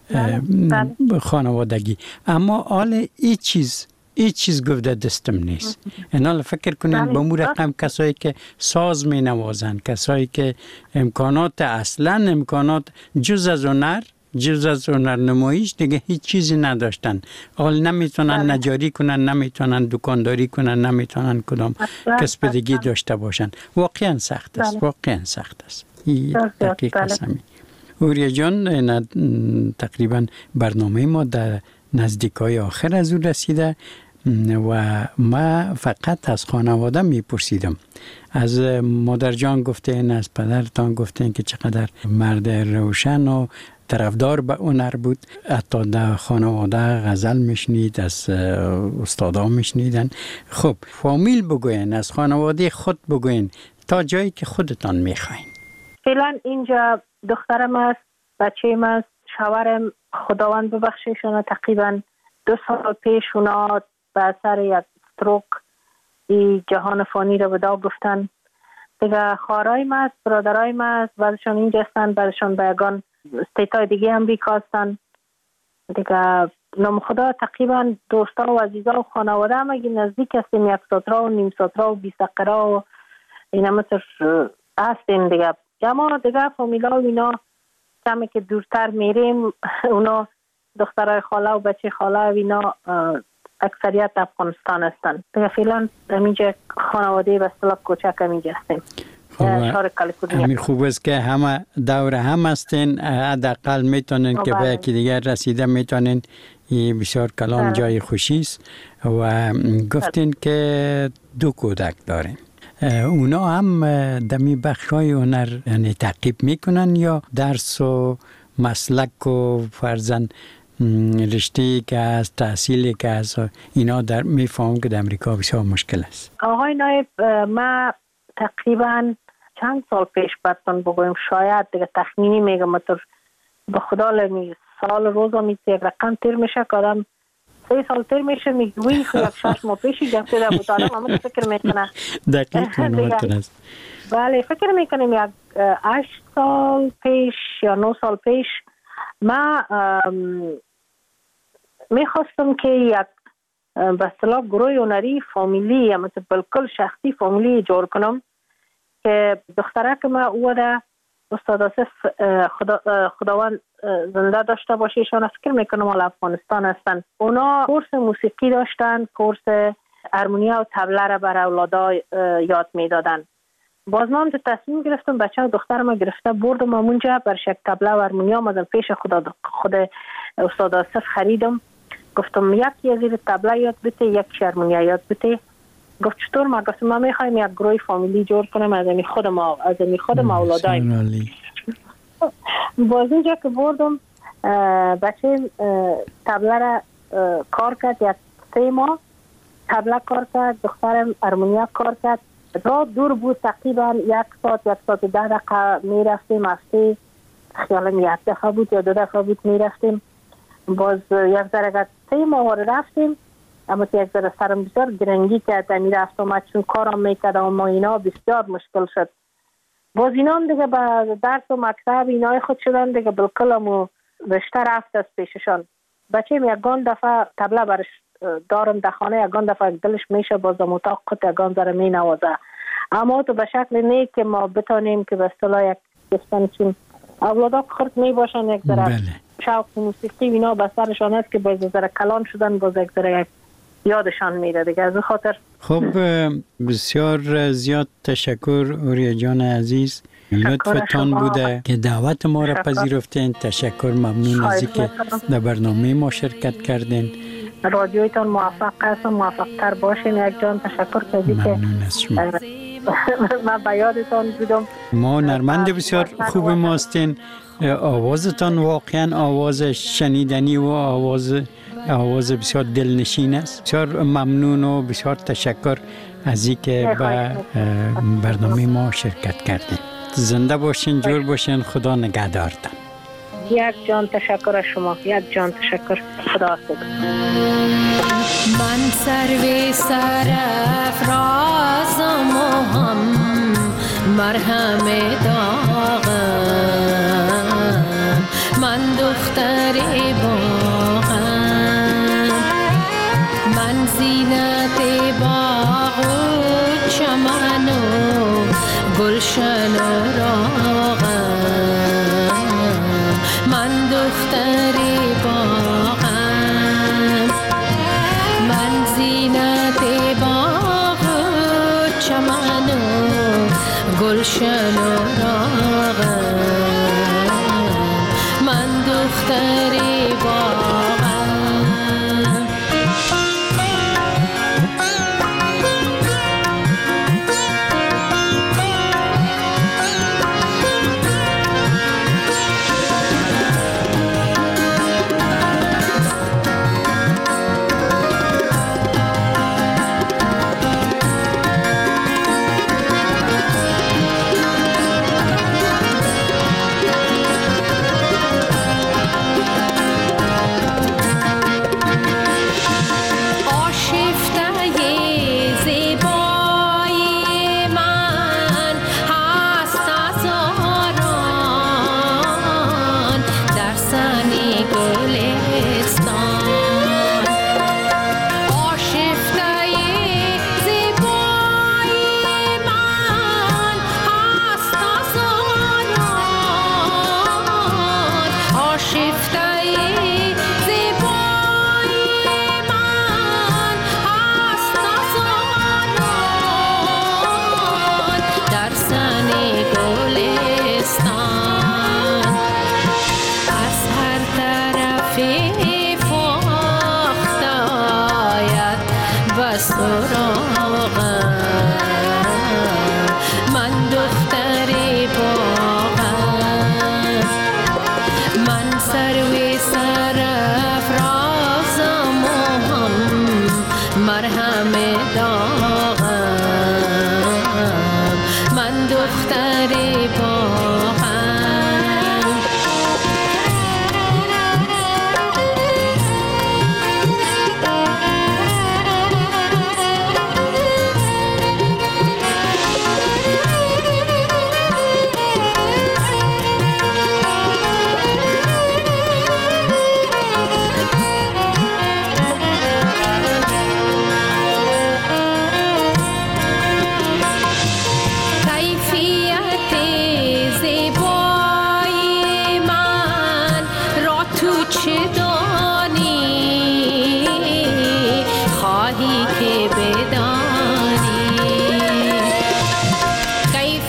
خانوادگی. اما حال ای چیز ای چیز گفته دستم نیست. اینا فکر کنین با مو رقم کسایی که ساز می نوازن، کسایی که امکانات اصلا امکانات جز از هنر جز از هنر نمایش دیگه هیچ چیزی نداشتن. حال نمیتونن نجاری کنن، نمیتونن دکانداری کنن، نمیتونن کدام کسب دیگه داشته باشن. واقعا سخت است. واقعا سخت است. این دقیق است. اوریا جان، تقریبا برنامه ما در نزدیکای آخر از او رسیده و ما فقط از خانواده میپرسیدم. از مادر جان گفتین، از پدرتان گفتین که چقدر مرد روشن و طرفدار به هنر بود. حتی در خانواده غزل میشنید، از استادا میشنیدن. خب فامیل بگوین، از خانواده خود بگوین تا جایی که خودتان میخواین. فعلا اینجا دخترم است، بچه‌م است، شوهرم خداوند ببخشیشون تقریبا دو سال پیش اونا به اثر یک استروک ای جهان فانی رو ودا گفتن. دیگه خواهرای ما است، برادرای ما است، بعضشان اینجا هستن، بعضشان به یگان استیتای دیگه امریکا هستن. دیگه نام خدا تقریبا دوستا و عزیزا و خانواده هم اگه نزدیک هستیم، یک ساترا و نیم ساترا و بیست دقیقه و اینا مثل هستیم دیگه. اما دیگه فامیلا و اینا کمی که دورتر میریم، اونا دخترای خاله و بچه خاله و اینا اکثریت افغانستان هستن. دیگه فعلا همینجا خانواده به اصطلاح کوچک همینجا هستیم. شهر کالیفرنیا. همین خوب است که همه دور هم هستین، حداقل میتونین که به یکی دیگر رسیده میتونین. این بسیار کلام جای خوشی است. و گفتین که دو کودک داریم. اونا هم دمی بخشای هنر یعنی تعقیب میکنن یا درس و مسلک و فرزن رشته که از تحصیلی که از اینا در میفهم که در امریکا بسیار مشکل است؟ آقای نایب، ما تقریبا چند سال پیش براتون بگویم، شاید دیگه تخمینی میگم، مطور به خدا لمی سال روزا میشه یک رقم تیر میشه که آدم سه سال تیر میشه میگوی که یک شش ماه پیشی گفته در مطالعه همه فکر میکنه دقیق نمتون است. بله فکر میکنیم یک هشت سال پیش یا نه سال پیش ما میخواستم که یک به اصطلاح گروه هنری فامیلی یا مثل بالکل شخصی فامیلی جور کنم که دخترک ما او ده استاد آصف خدا خداوند زنده داشته باشه، ایشان فکر میکنم حال افغانستان هستن. اونا کورس موسیقی داشتن، کورس هارمونیا و طبله را بر اولادا یاد میدادن. باز من تو تصمیم گرفتم بچه و دخترم گرفته بردم اونجا بر شک تبله و هارمونیا آمدم پیش خدا خود استاد آصف خریدم. گفتم یکی از این تبله یاد بده، یک هارمونیا یاد بده. گفت چطور؟ ما گفتم ما میخوایم یک گروه فامیلی جور کنم از این خود ما از این خود ما اولادایم. باز اینجا که بردم بچه تبله را کار کرد، یک سه ماه تبله کار کرد، دخترم هارمونیا کار کرد. راه دور بود، تقریبا یک ساعت یک ساعت ده دقیقه می رفتیم. هفته خیالم یک دفعه بود یا دو دفعه بود می رفتیم. باز یک ذره سه ماه رفتیم، اما یک ذره سرم بسیار گرنگی کرد می رفتم چون کارم میکردم اما اینا بسیار مشکل شد. باز اینا هم دیگه به درس و مکتب اینای خود شدن دیگه بالکل همو رشته رفت از پیششان. بچه هم یکان دفعه تبله برش دارم در خانه، یکان دفعه دلش میشه باز اتاق خود یکان ذره می نوازه. اما تو به شکل نه که ما بتانیم که به اصطلاح یک کسان چون اولادا خرد می باشن یک ذره شوق موسیقی اینا به سرشان است که باز ذره کلان شدن، باز یک ذره یادشان میره دیگه. از خاطر خب بسیار زیاد تشکر اوریا جان عزیز، لطفتان بوده که دعوت ما را پذیرفتین. تشکر، ممنون از اینکه در برنامه ما شرکت کردین. رادیویتان موفق است و موفق تر باشین. یک جان تشکر کردی که ممنون از شما. من به یادتان بودم. ما نرمند بسیار خوب ماستین. آوازتان واقعا آواز شنیدنی و آواز آواز بسیار دلنشین است. بسیار ممنون و بسیار تشکر از اینکه به برنامه ما شرکت کردین. زنده باشین، جور باشین، خدا نگهدارتان. یک جان تشکر از شما، یک جان تشکر. خدا حافظ. من سروی سرافرازم و هم مرهم داغم، من دختر باغم، من زینت باغ و چمن و گلشن و راغم، من دختر باغم، من زینت باغ و چمن و گلشن و راغم، من دختر باغم. خواهی که بدانی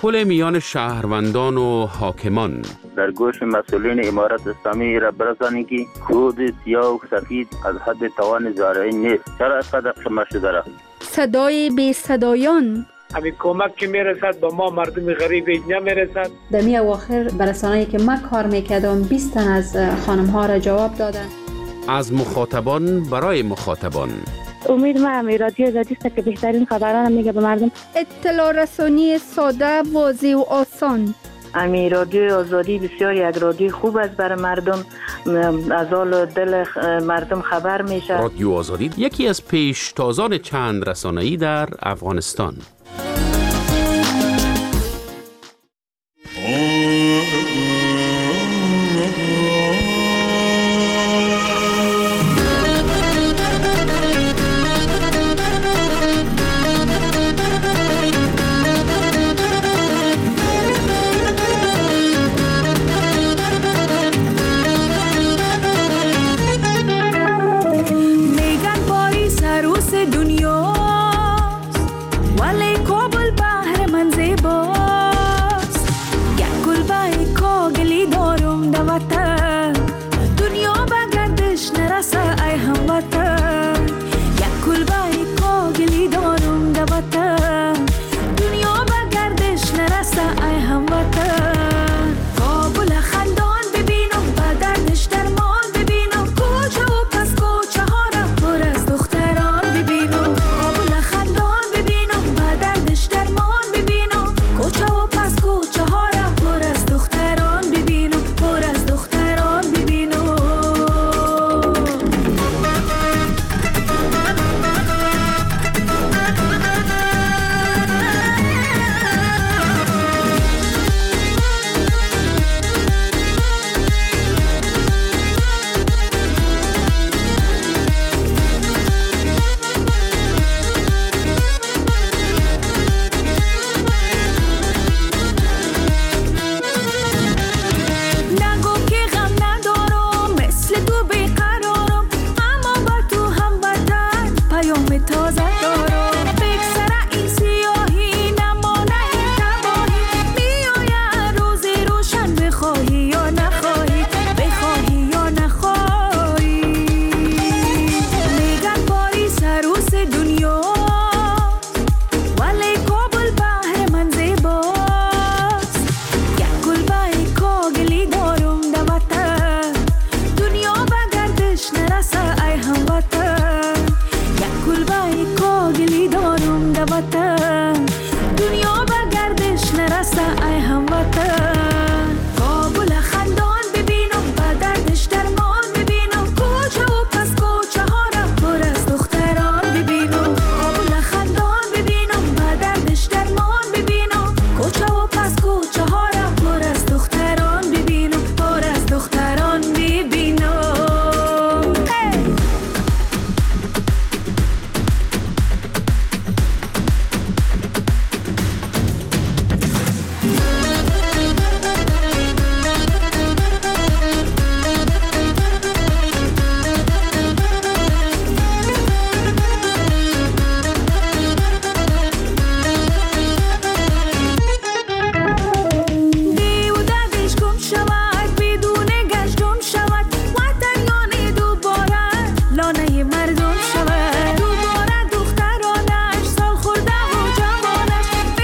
تداخل میان شهروندان و حاکمان. در گوش مسئولین امارت اسلامی را برسانید که کود سیاه و سفید از حد توان زارعین نیست. چرا اینقدر شما شده را؟ صدای بی صدایان. همین کمک که میرسد به ما مردم غریب نمیرسد. در می اواخر برسانه‌ای که من کار میکردم بیست تن از خانم ها را جواب دادن. از مخاطبان برای مخاطبان. امید ما همی رادیو آزادی است که بهترین خبران میگه به مردم. اطلاع رسانی ساده، واضح و آسان. امی رادیو آزادی بسیار یک رادیو خوب است برای مردم، از حال دل مردم خبر میشه. رادیو آزادی یکی از پیشتازان چند رسانه‌ای در افغانستان.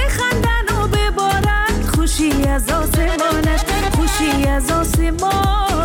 از آسمانش خوشی از آسمان